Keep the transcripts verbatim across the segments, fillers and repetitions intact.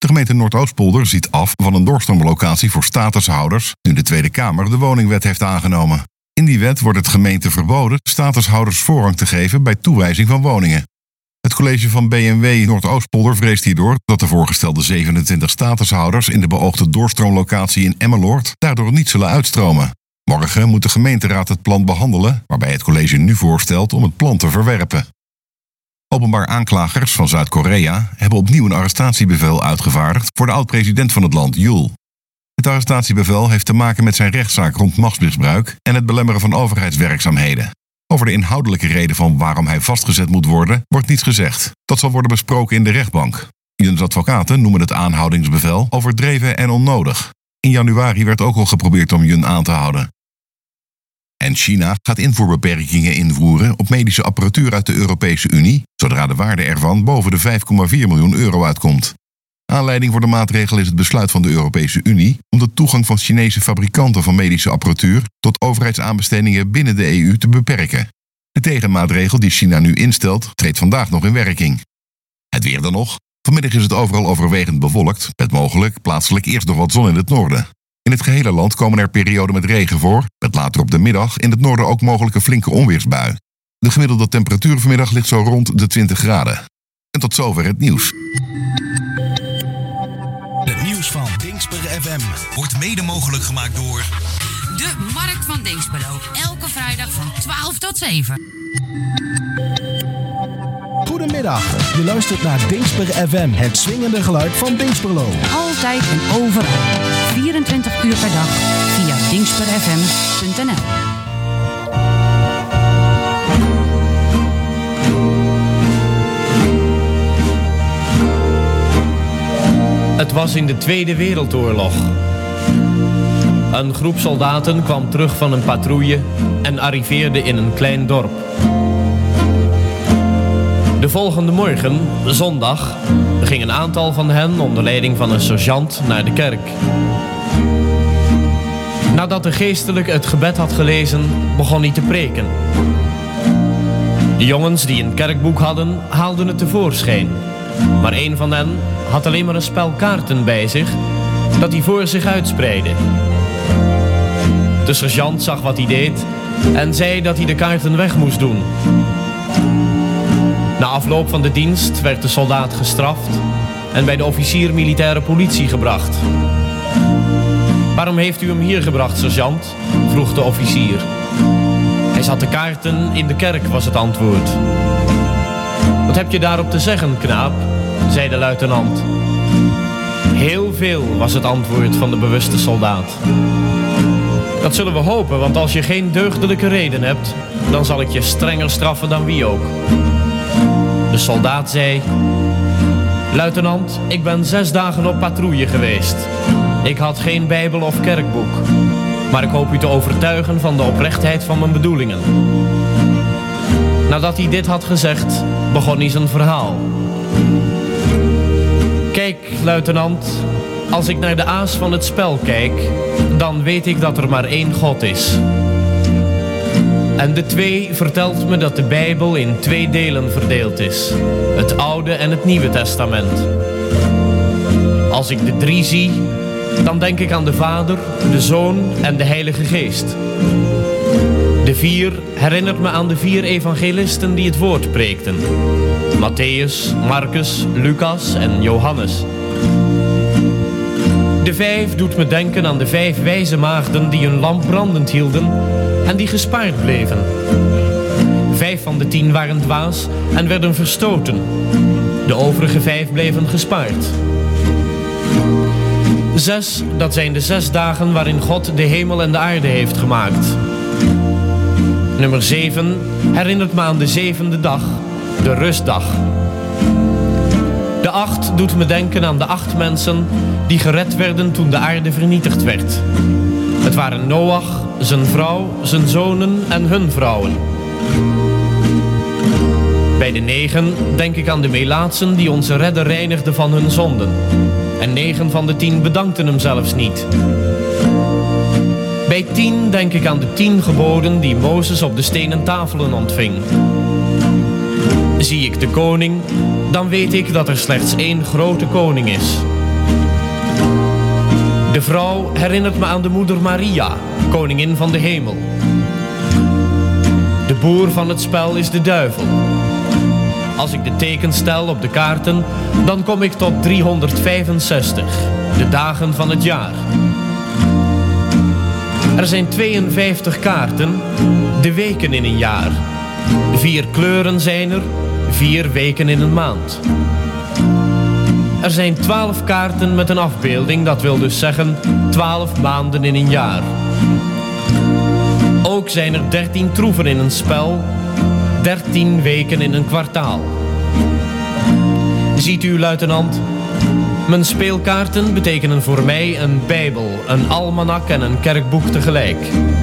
De gemeente Noordoostpolder ziet af van een doorstroomlocatie voor statushouders, nu de Tweede Kamer de woningwet heeft aangenomen. In die wet wordt het gemeente verboden statushouders voorrang te geven bij toewijzing van woningen. Het college van B N W Noordoostpolder vreest hierdoor dat de voorgestelde zevenentwintig statushouders in de beoogde doorstroomlocatie in Emmeloord daardoor niet zullen uitstromen. Morgen moet de gemeenteraad het plan behandelen, waarbij het college nu voorstelt om het plan te verwerpen. Openbaar aanklagers van Zuid-Korea hebben opnieuw een arrestatiebevel uitgevaardigd voor de oud-president van het land, Yool. Het arrestatiebevel heeft te maken met zijn rechtszaak rond machtsmisbruik en het belemmeren van overheidswerkzaamheden. Over de inhoudelijke reden van waarom hij vastgezet moet worden, wordt niets gezegd. Dat zal worden besproken in de rechtbank. Yoons advocaten noemen het aanhoudingsbevel overdreven en onnodig. In januari werd ook al geprobeerd om Yoon aan te houden. En China gaat invoerbeperkingen invoeren op medische apparatuur uit de Europese Unie, zodra de waarde ervan boven de vijf komma vier miljoen euro uitkomt. Aanleiding voor de maatregel is het besluit van de Europese Unie om de toegang van Chinese fabrikanten van medische apparatuur tot overheidsaanbestedingen binnen de E U te beperken. De tegenmaatregel die China nu instelt, treedt vandaag nog in werking. Het weer dan nog. Vanmiddag is het overal overwegend bewolkt, met mogelijk plaatselijk eerst nog wat zon in het noorden. In het gehele land komen er perioden met regen voor, met later op de middag in het noorden ook mogelijk een flinke onweersbui. De gemiddelde temperatuur vanmiddag ligt zo rond de twintig graden. En tot zover het nieuws. Het nieuws van Dingsper F M wordt mede mogelijk gemaakt door de Markt van Dinxperlo. Elke vrijdag van twaalf tot zeven. Goedemiddag, je luistert naar Dingsper F M, het swingende geluid van Dinxperlo. Altijd en overal, vierentwintig uur per dag, via dingsper f m punt n l. Het was in de Tweede Wereldoorlog. Een groep soldaten kwam terug van een patrouille en arriveerde in een klein dorp. De volgende morgen, zondag, ging een aantal van hen onder leiding van een sergeant naar de kerk. Nadat de geestelijke het gebed had gelezen, begon hij te preken. De jongens die een kerkboek hadden, haalden het tevoorschijn. Maar een van hen had alleen maar een spel kaarten bij zich, dat hij voor zich uitspreidde. De sergeant zag wat hij deed en zei dat hij de kaarten weg moest doen. Na afloop van de dienst werd de soldaat gestraft en bij de officier militaire politie gebracht. Waarom heeft u hem hier gebracht, sergeant? Vroeg de officier. Hij zat de kaarten in de kerk, was het antwoord. Wat heb je daarop te zeggen, knaap? Zei de luitenant. Heel veel, was het antwoord van de bewuste soldaat. Dat zullen we hopen, want als je geen deugdelijke reden hebt, dan zal ik je strenger straffen dan wie ook. De soldaat zei: luitenant, ik ben zes dagen op patrouille geweest. Ik had geen bijbel of kerkboek, maar ik hoop u te overtuigen van de oprechtheid van mijn bedoelingen. Nadat hij dit had gezegd, begon hij zijn verhaal. Kijk, luitenant, als ik naar de aas van het spel kijk, dan weet ik dat er maar één God is. En de twee vertelt me dat de Bijbel in twee delen verdeeld is. Het Oude en het Nieuwe Testament. Als ik de drie zie, dan denk ik aan de Vader, de Zoon en de Heilige Geest. De vier herinnert me aan de vier evangelisten die het woord preekten. Matthäus, Marcus, Lucas en Johannes. De vijf doet me denken aan de vijf wijze maagden die hun lamp brandend hielden en die gespaard bleven. Vijf van de tien waren dwaas en werden verstoten. De overige vijf bleven gespaard. Zes, dat zijn de zes dagen waarin God de hemel en de aarde heeft gemaakt. Nummer zeven herinnert me aan de zevende dag, de rustdag. De acht doet me denken aan de acht mensen die gered werden toen de aarde vernietigd werd. Het waren Noach, zijn vrouw, zijn zonen en hun vrouwen. Bij de negen denk ik aan de melaatsen die onze redder reinigden van hun zonden. En negen van de tien bedankten hem zelfs niet. Bij tien denk ik aan de tien geboden die Mozes op de stenen tafelen ontving. Zie ik de koning, dan weet ik dat er slechts één grote koning is. De vrouw herinnert me aan de moeder Maria, koningin van de hemel. De boer van het spel is de duivel. Als ik de tekens stel op de kaarten, dan kom ik tot driehonderdvijfenzestig, de dagen van het jaar. Er zijn tweeënvijftig kaarten, de weken in een jaar. Vier kleuren zijn er, vier weken in een maand. Er zijn twaalf kaarten met een afbeelding, dat wil dus zeggen twaalf maanden in een jaar. Ook zijn er dertien troeven in een spel, dertien weken in een kwartaal. Ziet u, luitenant, mijn speelkaarten betekenen voor mij een bijbel, een almanak en een kerkboek tegelijk.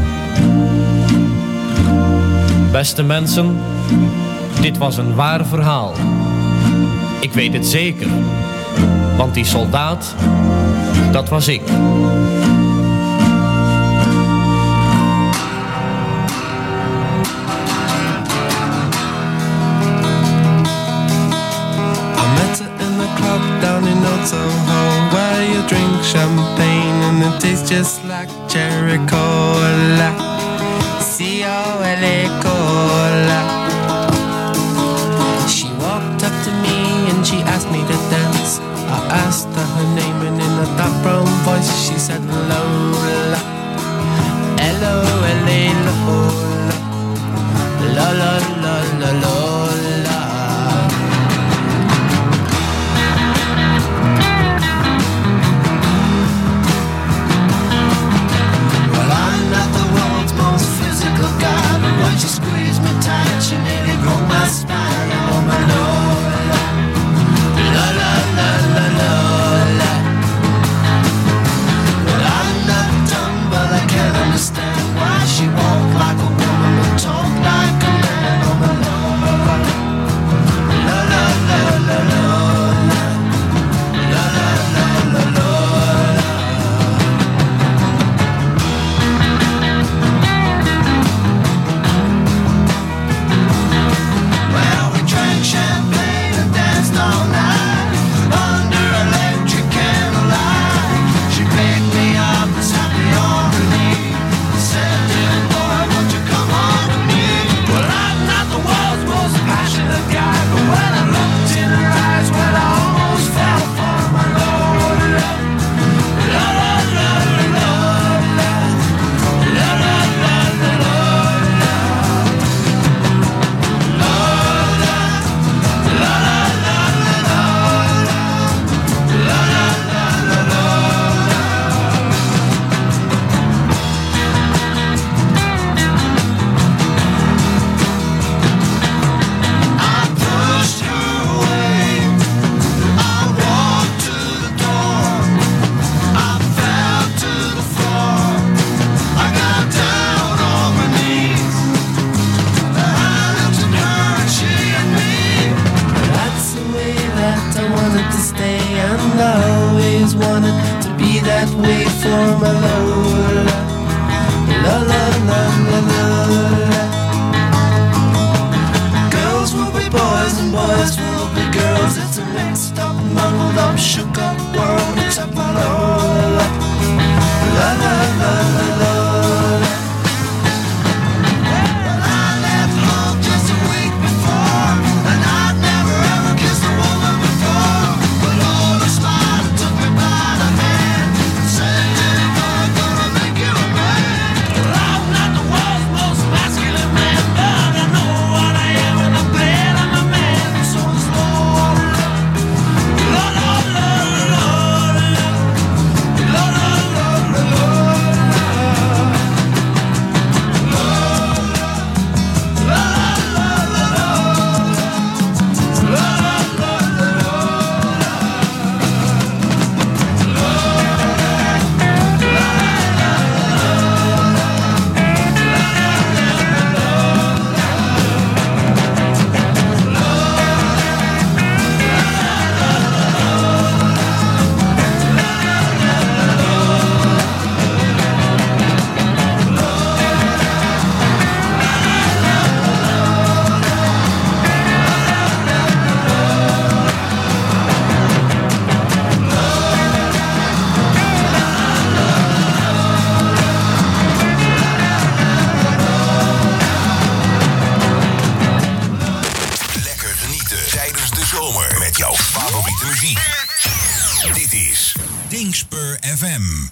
Beste mensen, dit was een waar verhaal. Ik weet het zeker, want die soldaat, dat was ik. Down in Old Soho, where you drink champagne and it tastes just like cherry cola. C O L A cola. She walked up to me and she asked me to dance. I asked her her name and in a dark brown voice she said Lola. L O L A Lola. Lola, Lola, Lola. She squeezed me tight, she nearly broke my spine. Oh my Lola, Lola, Lola, Lola. Well, I'm not dumb, but I can't understand why she walked like a woman but talked like a man. Oh my Lola, Lola, Lola, Lola, Lola, Lola, Lola. Champagne and danced all night under electric candlelight. She picked me up and sat me on her knee. Said, "Dear boy, won't you come on with me?" Well, I'm not the world's most passionate guy, but when I looked in her eyes, well, I almost fell for my Lola. Lola, Lola, Lola, Lola, Lola, Lola. That way for my Lola, Lola, Lola, Lola. Girls will be boys and boys will be girls. It's a mixed up, muddled up, shook up world except for Lola, Lola, Lola, Lola. Well, I left home just a week before, and I'd never ever kissed a woman before. But Lola smiled and took me by the hand. La la la la is Dingspur F M.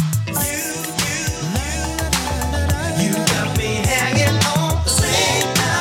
You got me hanging on the string now.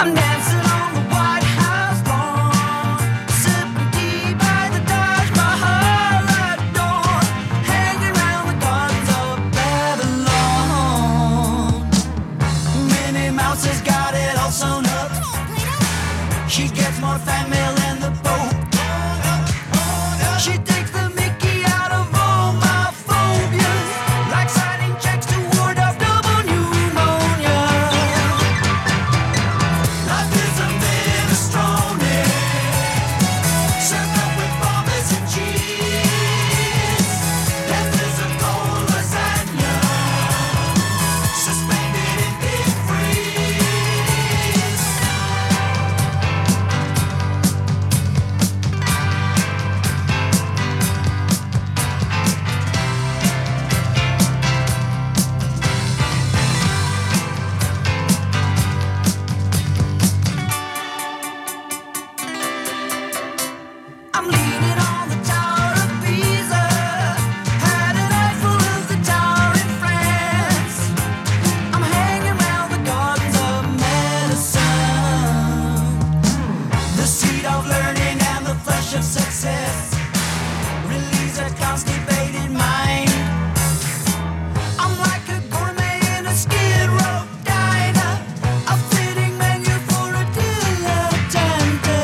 I'm dancing on the White House lawn, sipping tea by the Taj Mahal at dawn, hanging round the gardens of Babylon. Minnie Mouse has got it all sewn up. She gets more fan mail than the Pope. She takes the Mickey out of all my phobias, like signing checks to ward off double pneumonia. Life is a minestrone, served up with Parmesan cheese. Death is a cold lasagna, suspended in deep freeze. I'm leaning on the Tower of Pisa, had an eyeful of the tower in France. I'm hanging round the gardens of medicine, the seat of learning and the flesh of success, relieves a constipated mind. I'm like a gourmet in a skid row diner, a fitting menu for a dilettante.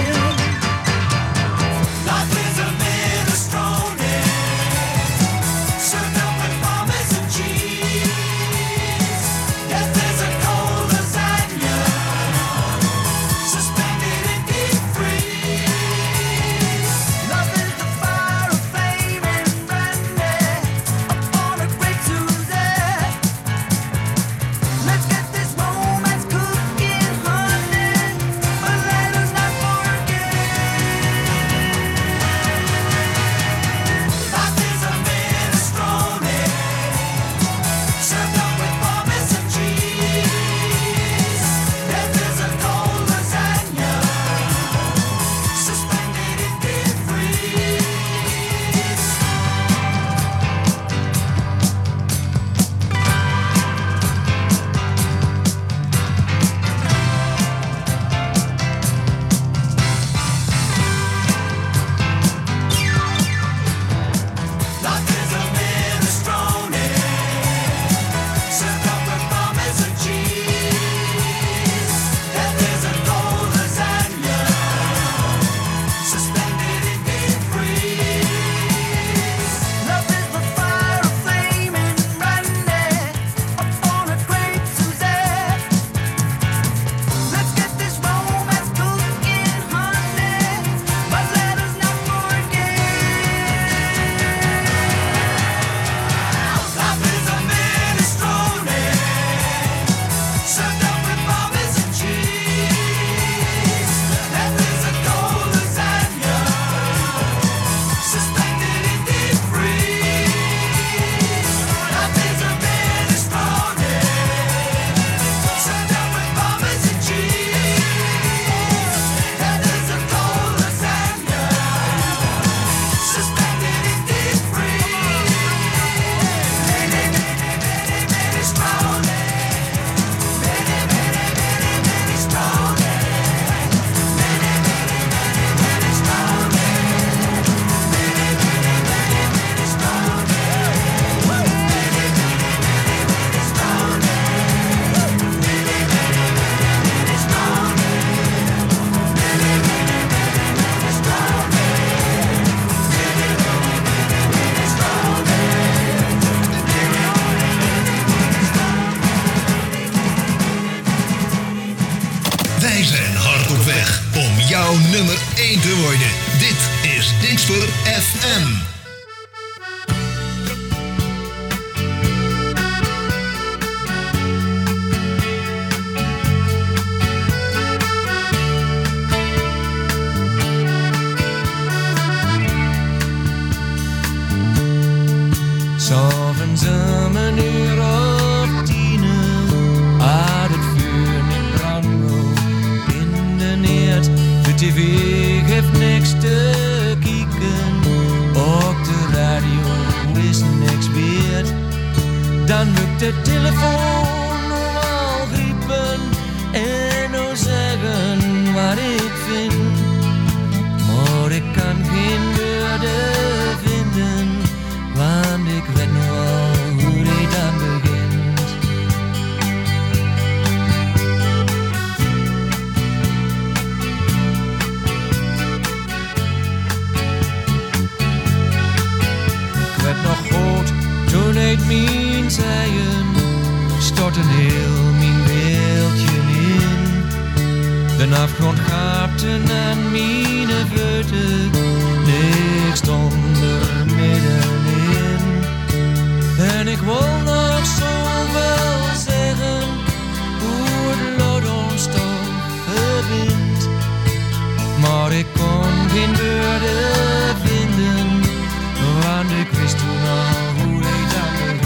Life is a minestrone, served up with Parmesan cheese. Death is a cold lasagna, suspended in deep freeze. Love is the fire of flame and brandy upon a great Suzette. Let's get this romance cooking, honey, but let us not forget. Life is a minestrone, served up with Parmesan cheese. Death is a cold lasagna, suspended in deep freeze. Life is a minestrone, served up with Parmesan cheese. Death is a cold lasagna, suspended in deep freeze. Love is the fire of flame and brandy upon a great Suzette. Let's get this romance cooking, honey, but let us not forget. Life is a minestrone, served up with Parmesan cheese. Death is a cold lasagna, suspended in deep freeze. Life is a minestrone, served up with Parmesan cheese. Death is a cold lasagna, suspended in deep freeze. Wij zijn hard op weg om jouw nummer één te worden. Dit is Dingsper F M. S'avonds om een uur of tien had het vuur niet branden in de neert. De tv heeft niks te kijken, ook de radio is niks weerd. Dan lukt de telefoon om al griepen en dan zei begin. Maar ik kan geen woorden vinden, want ik weet nog al hoe dit dan begint. Ik weet nog goed, toen het mijn zeien, stortte heel mijn wereldje in. De afgrond gaapte aan mijn voeten, ik stond er middenin. En ik wil nog zo wel zeggen, hoe het lot ons toch verbindt. Maar ik kon geen woorden vinden, want ik wist toen al hoe het dan begint.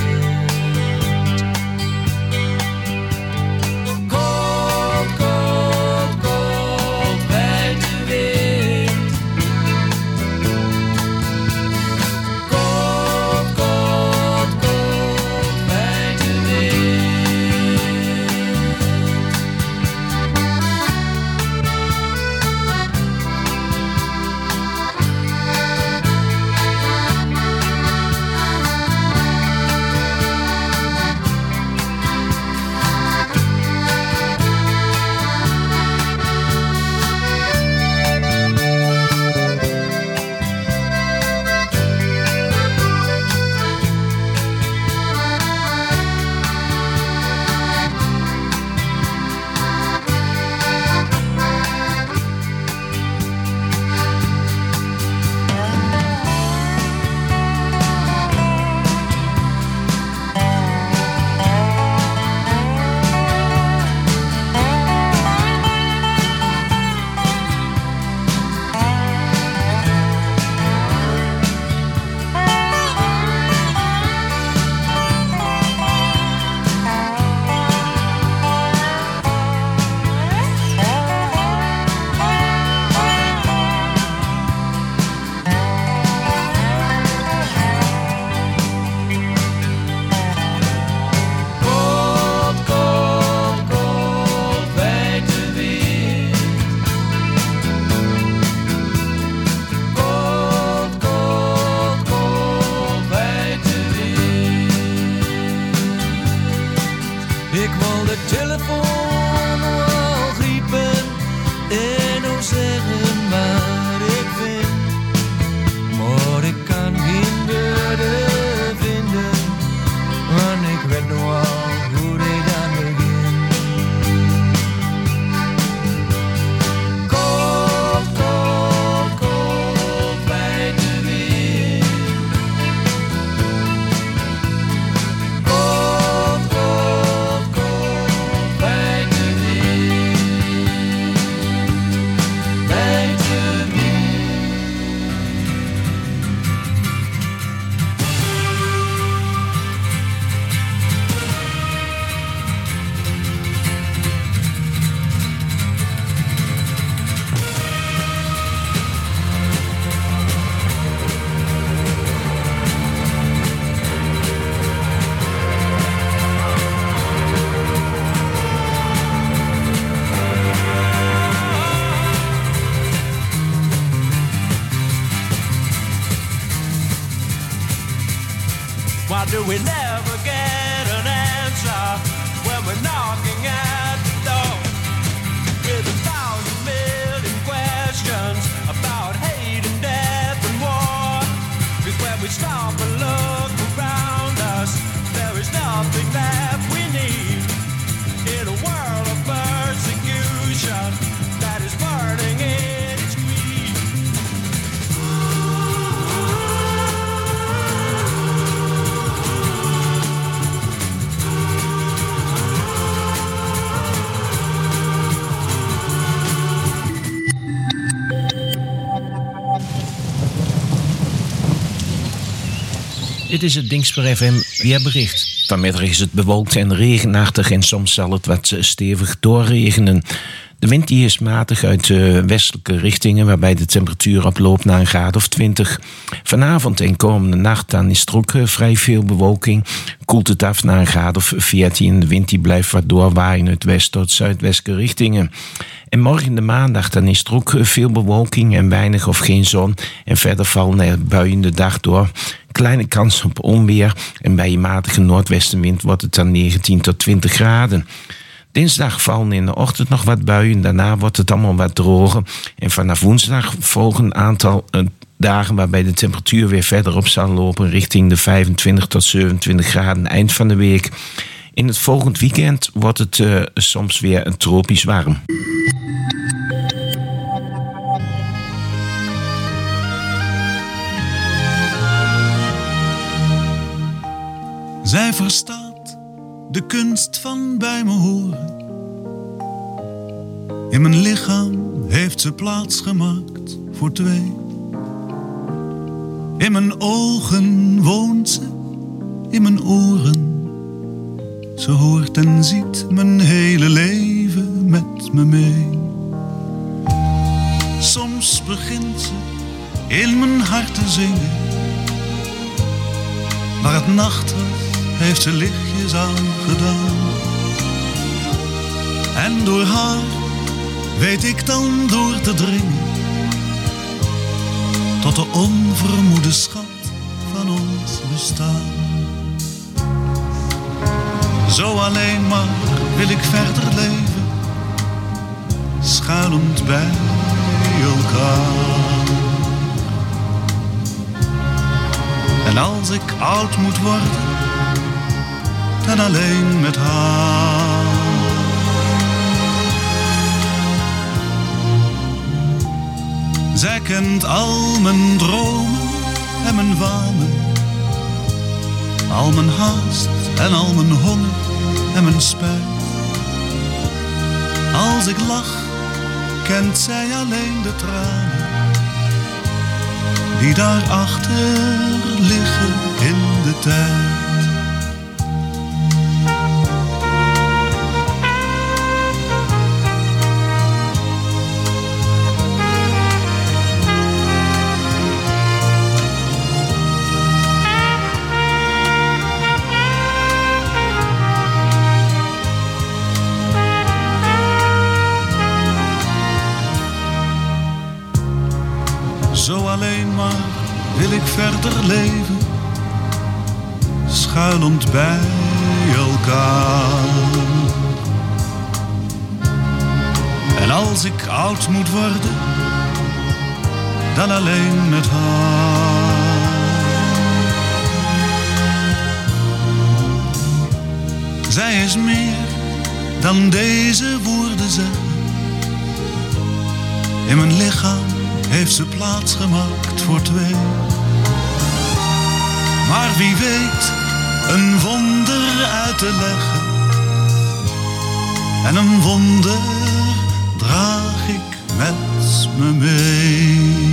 Koud, koud, koud bij de wind. Koud, koud, koud bij de wind. Koud, koud, koud bij de wind. Koud, koud, koud bij de wind. Ik wil de telefoon wel griepen en ook zeggen waar ik ben. Maar ik kan geen woorden vinden, want ik weet nog al hoe dit dan begint. Koud, koud, koud bij de wind. Koud, koud, koud bij de wind. Bij de wind. Why do we never get an answer when we're knocking at the door? With a thousand million questions about hate and death and war. Cause when we stop and look around us, there is nothing that we need. In a world of persecution that is burning in its greed. Dit is het Dingsper F M weerbericht. Vanmiddag is het bewolkt en regenachtig en soms zal het wat stevig doorregenen. De wind die is matig uit uh, westelijke richtingen, waarbij de temperatuur oploopt naar een graad of twintig. Vanavond en komende nacht dan is er ook uh, vrij veel bewolking. Koelt het af naar een graad of veertien. De wind die blijft wat doorwaaien uit west tot zuidwestelijke richtingen. En morgen de maandag, dan is er ook veel bewolking en weinig of geen zon. En verder vallen er buien de dag door. Kleine kans op onweer. En bij een matige noordwestenwind wordt het dan negentien tot twintig graden. Dinsdag vallen in de ochtend nog wat buien. Daarna wordt het allemaal wat droger. En vanaf woensdag volgen een aantal uh, dagen waarbij de temperatuur weer verder op zal lopen richting de vijfentwintig tot zevenentwintig graden eind van de week. In het volgend weekend wordt het uh, soms weer tropisch warm. Zij verstaat de kunst van bij me horen. In mijn lichaam heeft ze plaats gemaakt voor twee. In mijn ogen woont ze, in mijn oren. Ze hoort en ziet mijn hele leven met me mee. Soms begint ze in mijn hart te zingen. Waar het nacht was, heeft ze lichtjes aangedaan. En door haar weet ik dan door te dringen tot de onvermoede schat van ons bestaan. Zo alleen maar wil ik verder leven, schuilend bij elkaar. En als ik oud moet worden, dan alleen met haar. Zij kent al mijn dromen en mijn wanen, al mijn haast en al mijn honger en mijn spijt. Als ik lach, kent zij alleen de tranen die daarachter liggen in de tijd. Zo alleen maar wil ik verder leven, schuilend bij elkaar. En als ik oud moet worden, dan alleen met haar. Zij is meer dan deze woorden zeggen. In mijn lichaam heeft ze plaats gemaakt voor twee. Maar wie weet een wonder uit te leggen. En een wonder draag ik met me mee.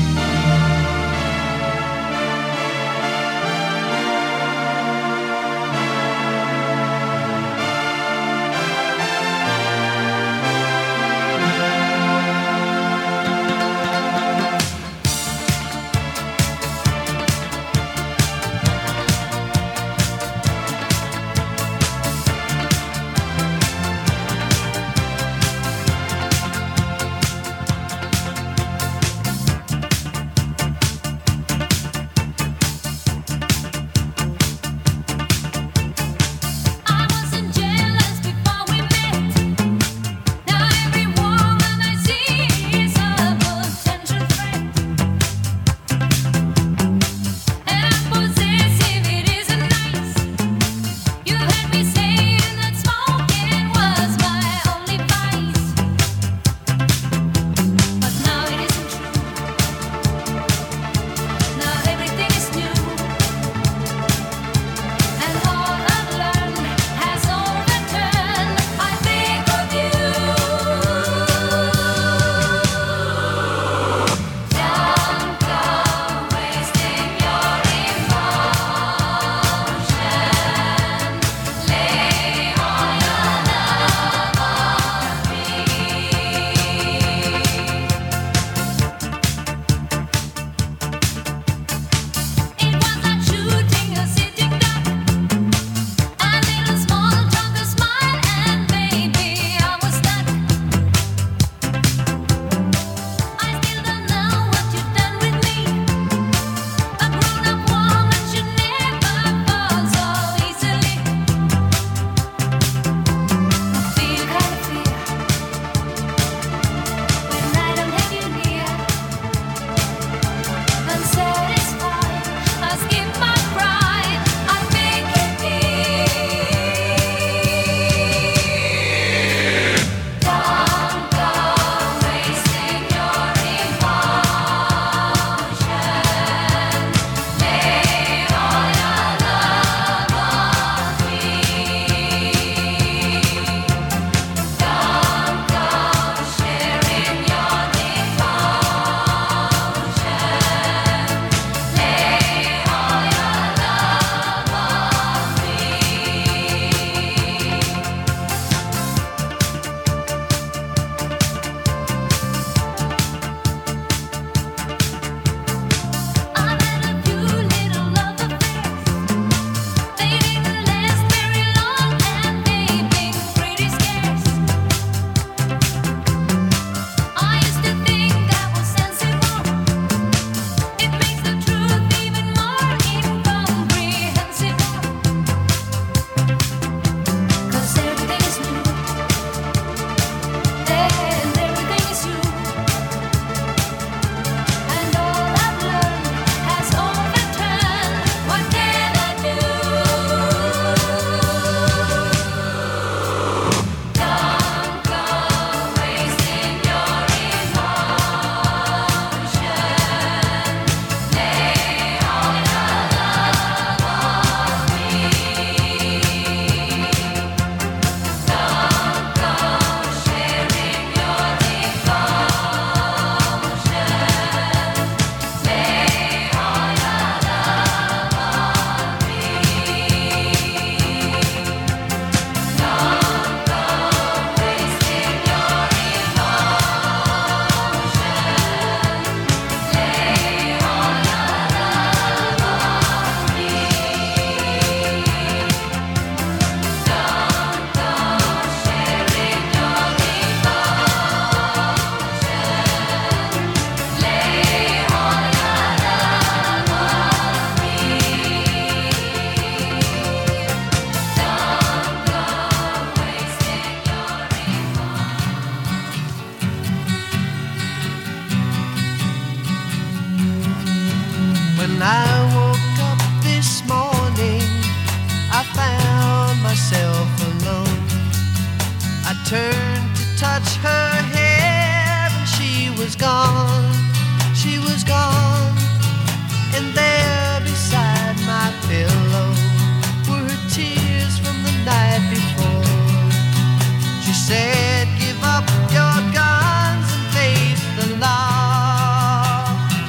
When I woke up this morning, I found myself alone. I turned to touch her hair and she was gone, she was gone. And there beside my pillow were her tears from the night before. She said, give up your guns and face the law.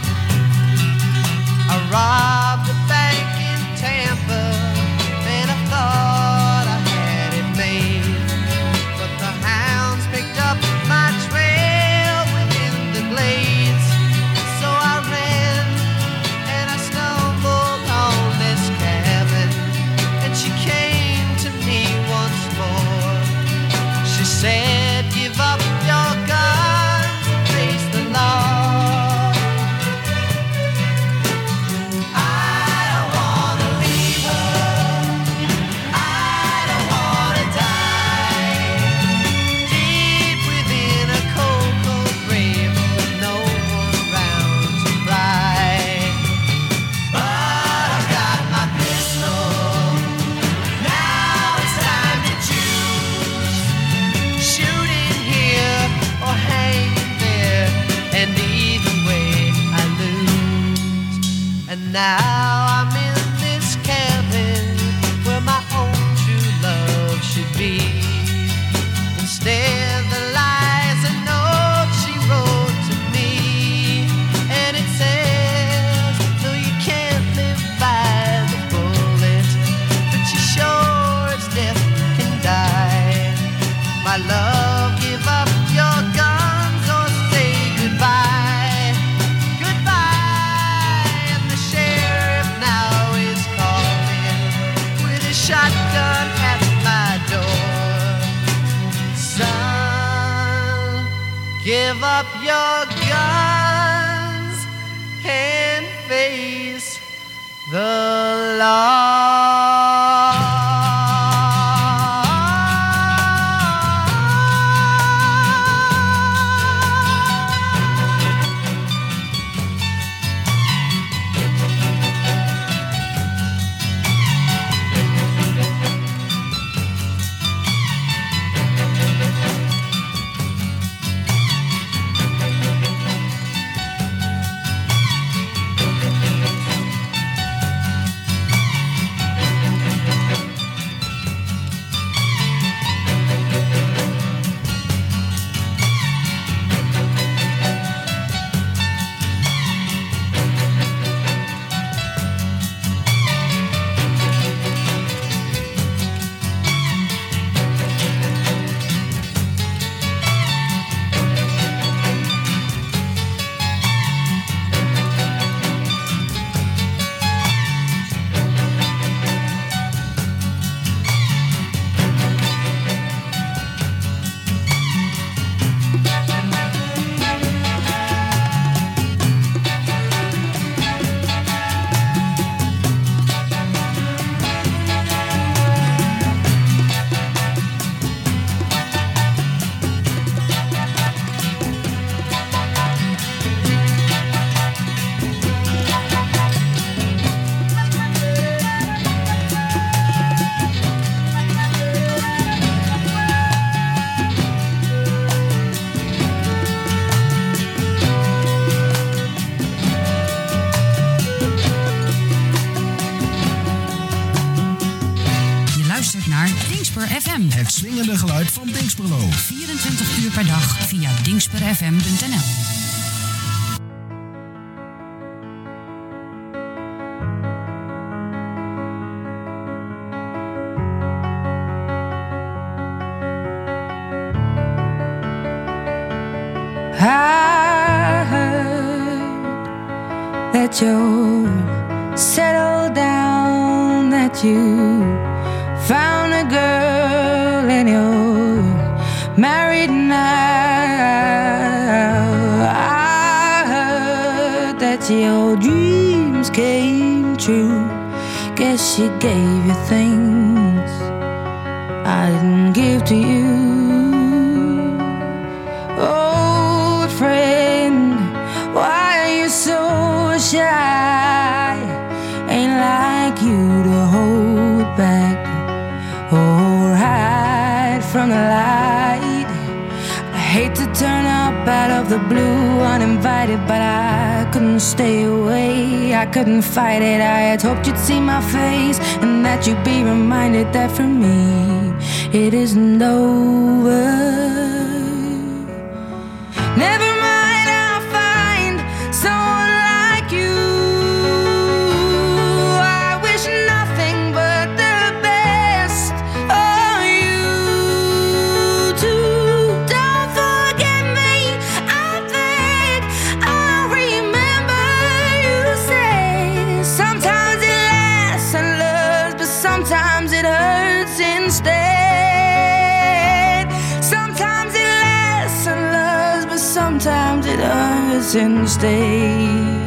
I robbed a bank in Tampa and I thought I had it made, but the hounds picked up my trail within the glades. So I ran and I stumbled on this cabin, and she came to me once more. She said, give up your guns and face the law. I don't wanna leave her, I don't wanna die deep within a cold, cold grave with no one around to cry. But I got my pistol, now it's time to choose. Shooting here or hanging there, and either way I lose. And now I'm in this cabin where my own true love should be. Instead there lies a note she wrote to me, and it says, no, you can't live by the bullet, but you sure as death can die. My love, give up your guns or say goodbye, goodbye. And the sheriff now is calling with a shotgun at my door. Son, give up your guns and face the Dingsper F M. Het swingende geluid van Dingsperlo. vierentwintig uur per dag via dingsper f m punt n l. I heard that you're settled down, that you found a girl and you're married now. I heard that your dreams came true. Guess she gave you things I didn't give to you. Old friend, why are you so shy? up out of the blue, uninvited, but I couldn't stay away. I couldn't fight it. I had hoped you'd see my face and that you'd be reminded that for me it isn't over. Never mind, I'll find someone like you. I wish nothing but the best for you too. Don't forget me, I beg. I remember you say sometimes it lasts and loves, but sometimes it hurts instead. Sometimes it lasts and loves, but sometimes it hurts instead.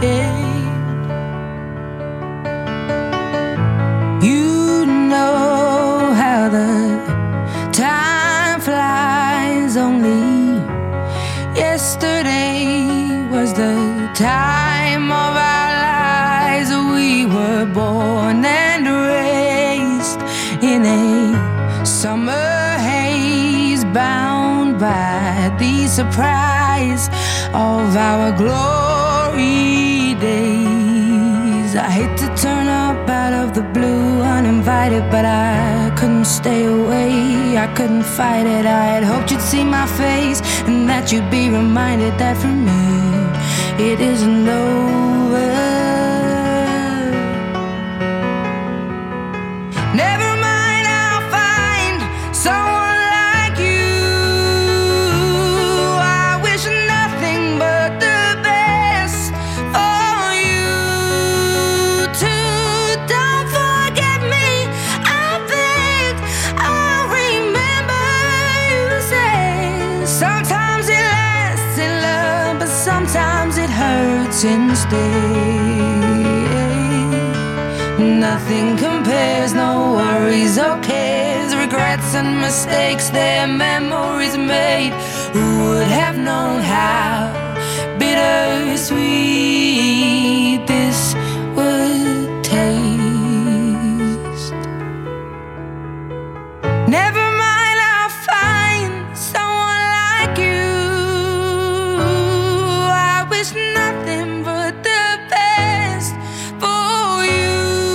You know how the time flies. Only yesterday was the time of our lives. We were born and raised in a summer haze, bound by the surprise of our glory days. I hate to turn up out of the blue, uninvited, but I couldn't stay away. I couldn't fight it. I had hoped you'd see my face and that you'd be reminded that for me it isn't over. Never mind, I'll find someone like you. I wish nothing but the best for you too. Don't forget me, I beg. I remember you say sometimes it lasts in love, but sometimes it hurts instead. Nothing compares, no worries or cares, regrets and mistakes, their memories made. Who would have known how bittersweet this would taste? Never mind, I'll find someone like you. I wish nothing but the best for you.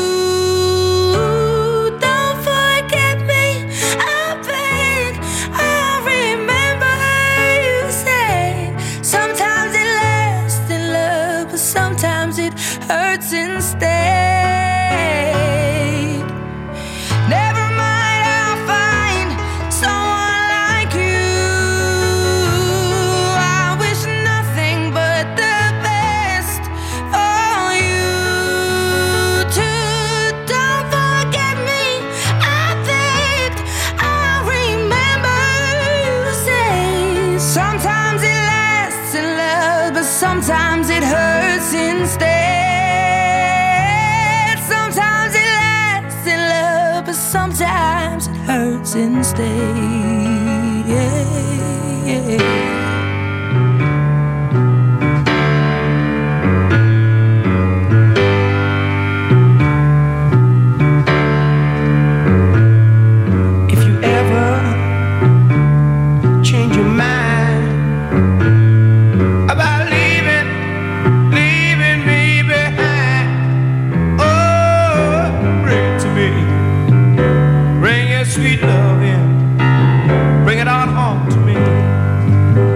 Don't forget me, I beg. I remember you said sometimes it lasts in love, but sometimes it hurts instead. Never mind, I'll find someone like you. I wish nothing but the best for you too. Don't forget me, I beg. I remember you say sometimes it lasts in love, but sometimes it hurts instead. Sometimes it lasts in love, but sometimes it hurts instead. If you ever change your mind about leaving, leaving me behind, oh, bring it to me. Bring your sweet love in, bring it on home to me.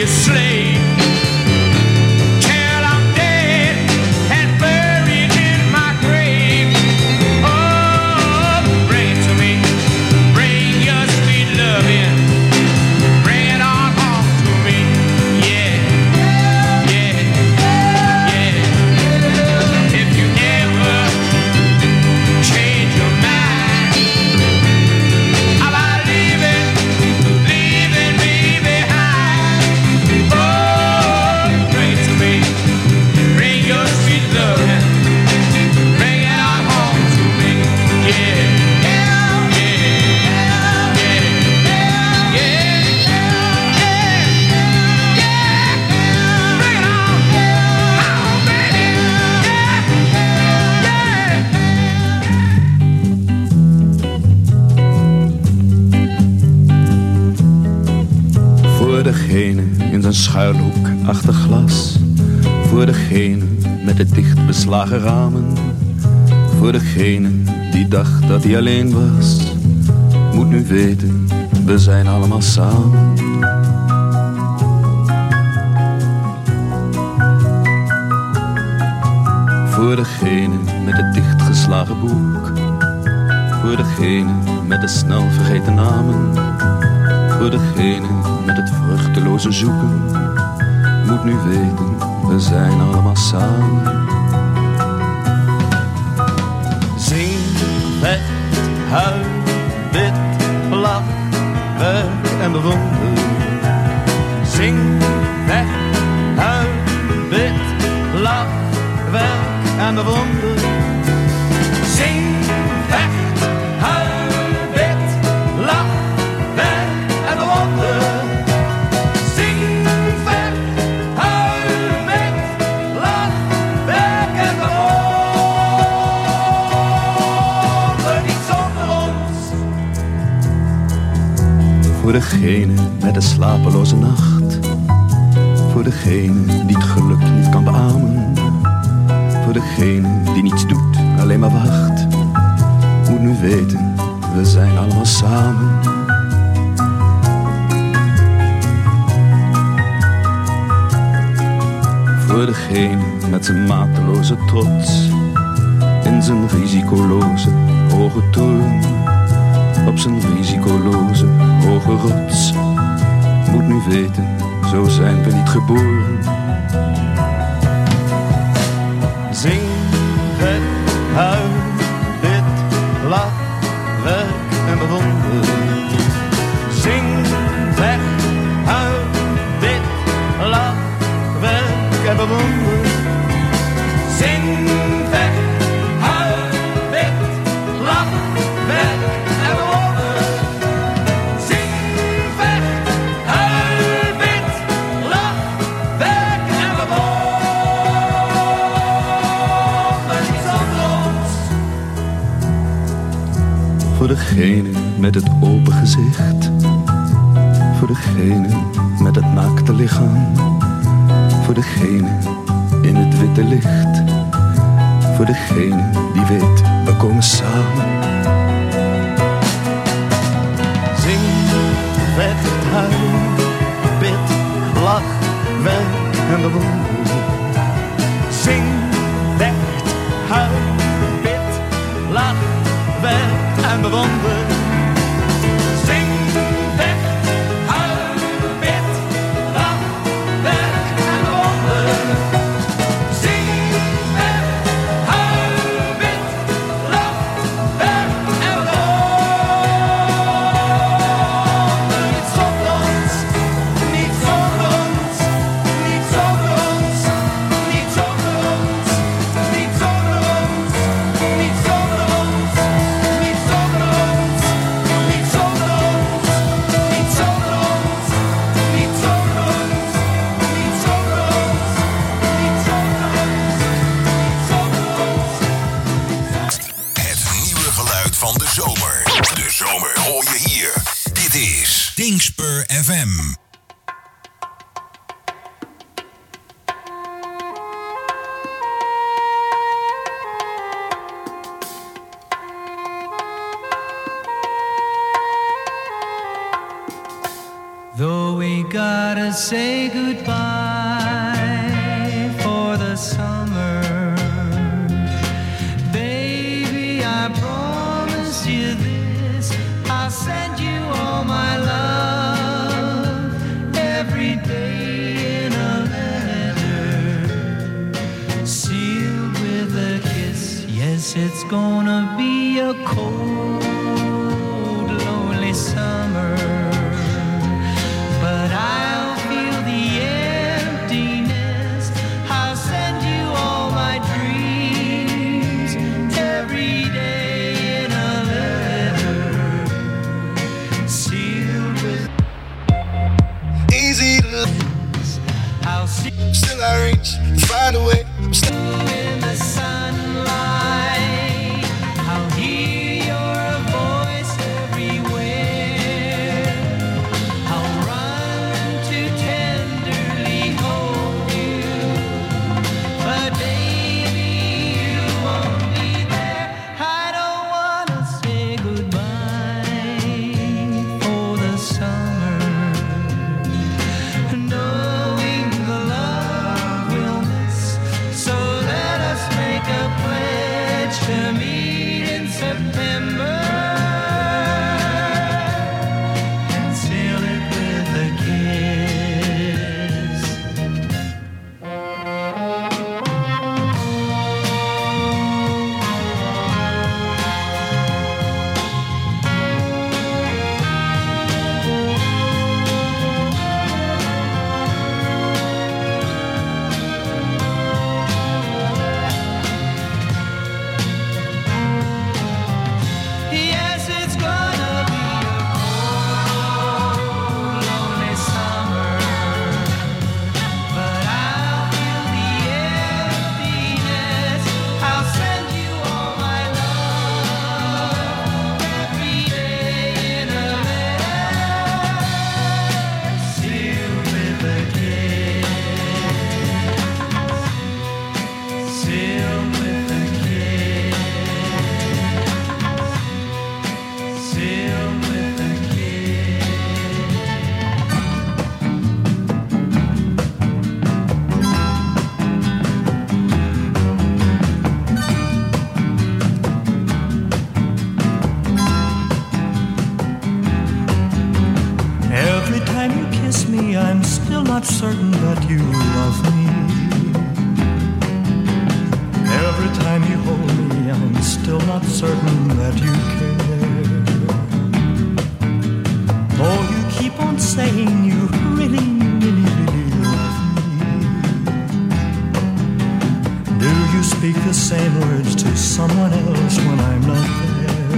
a slave till I'm dead and buried in my grave. Oh, bring it to me, bring your sweet love in, bring it on home to me. Yeah, yeah, yeah. If you ever change your mind about leaving, leaving me behind, oh, bring it to me, bring your sweet love in, bring it on home to me. Yeah, yeah, yeah, yeah, yeah. Bring it on, oh, baby. Voor degene in zijn schuilhoek achter glas. Voor degene met de dicht beslagen ramen. Voor degene die dacht dat hij alleen was. Moet nu weten, we zijn allemaal samen. Voor degene met het dichtgeslagen boek. Voor degene met de snel vergeten namen. Voor degene met het vruchteloze zoeken. Moet nu weten, we zijn allemaal samen. Zing, vecht, huil, bid, lach, werk en bewonder. Zing, vecht, huil, bid, lach, werk en bewonder. Zing, vecht, huil, bid, lach, werk en bewonder. Zing, vecht, huil, bid, lach, werk en bewonder. Niet zonder ons. Voor degene met de slapeloze nacht. Voor degene die het geluk niet kan beamen. Voor degene die niets doet, alleen maar wacht. Moet nu weten, we zijn allemaal samen. Voor degene met zijn mateloze trots. In zijn risicoloze hoge toren. Op zijn risicoloze hoge rots. Moet nu weten, zo zijn we niet geboren. Zing, vet, huil, bid, lach, werk en bewonder. Zing, vecht, huil, bid, lach, werk en bewonder. Zing, vecht, huil, bid, lach, werk en bewonder. Zing, vecht, huil, bid, lach, werk en bewonder. Niet zonder ons. Voor degene met het open gezicht. Voor degene met het naakte lichaam. Voor degene in het witte licht. Voor degene die weet, we komen samen. Zing, vecht, huil, bid, lach, werk en bewonder. Zing, vecht, huil, bid, lach, werk en bewonder. Zing, vecht, huil, bid, lach, werk en bewonder. Zing, vecht, huil, bid, lach, werk en bewonder. Niet zonder ons, niet zonder ons, niet zonder ons. say goodbye for the summer. Baby, I promise you this, I'll send you all my love every day in a letter, sealed with a kiss. Yes, it's gonna be a cold, lonely summer, but I'll feel the emptiness. I'll send you all my dreams every day in a letter, sealed with Easy to I'll see still I reach, find a way. I'm still in the sunlight. I'll hear your voice everywhere. I'll run to tenderly hold you, but baby, you won't be there. I don't wanna say goodbye for the summer, knowing the love we'll miss. So let us make a pledge to meet in September and seal it with a kiss. Yes, it's gonna be a cold, lonely summer, but I'll feel the emptiness. I'll send you all my love every day in a letter, sealed with a kiss, sealed with a kiss, sealed with a kiss. Every time you kiss me, I'm still not certain that you love me. Every time you hold me, I'm still not certain that you care. Though you keep on saying you really, really, really love me, do you speak the same words to someone else when I'm not there?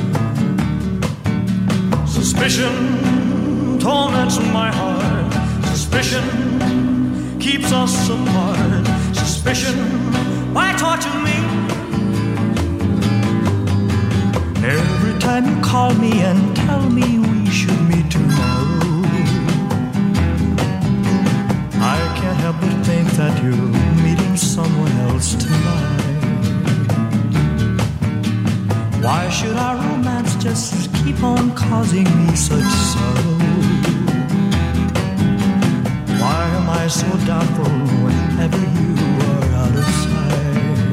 Suspicion torments my heart. Suspicion keeps us apart. Suspicion, why torture me? Every time you call me and tell me we should meet tomorrow, I can't help but think that you're meeting someone else tonight. Why should our romance just keep on causing me such sorrow? Why am I so doubtful whenever you are out of sight?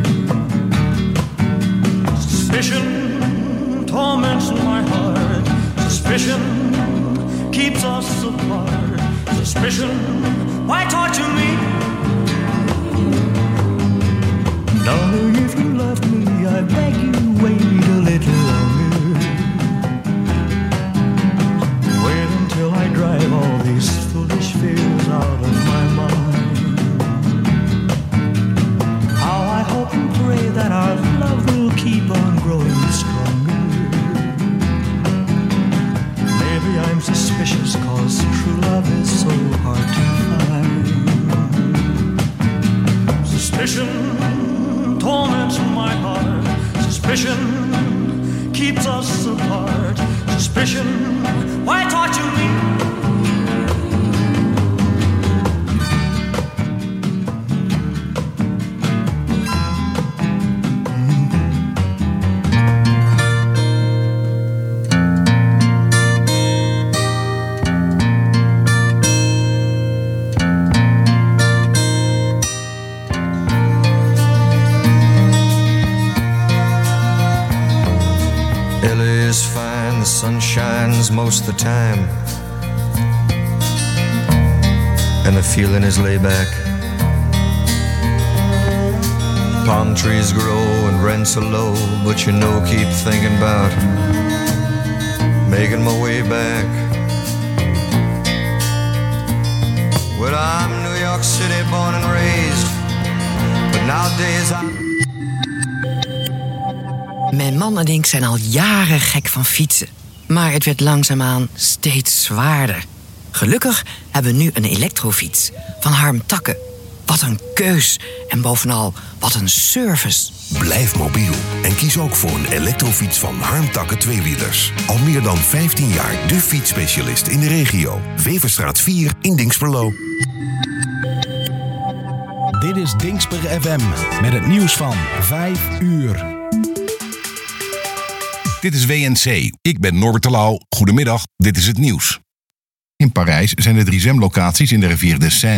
Suspicion torments my heart. Suspicion keeps us apart. Suspicion, why torture me? Darling, if you love me, I beg you wait a little longer. Wait until I drive all these foolish fears out of my mind. How I hope and pray that our love will keep on growing stronger. Maybe I'm suspicious cause true love is so hard to find. Suspicion torments my heart. Suspicion smiles most of the time, and the feeling is laid back. Palm trees grow and rents are low, but you know, keep thinking about making my way back. Well, I'm New York City born and raised, but nowadays I'm... Mijn man en ik zijn al jaren gek van fietsen. Maar het werd langzaamaan steeds zwaarder. Gelukkig hebben we nu een elektrofiets van Harm Takke. Wat een keus en bovenal wat een service. Blijf mobiel en kies ook voor een elektrofiets van Harm Takke tweewielers. Al meer dan vijftien jaar de fietsspecialist in de regio. Weverstraat vier in Dinxperlo. Dit is Dinxper F M met het nieuws van vijf uur. Dit is W N C. Ik ben Norbert de Lauw. Goedemiddag, dit is het nieuws. In Parijs zijn er drie zwemlocaties in de rivier de Seine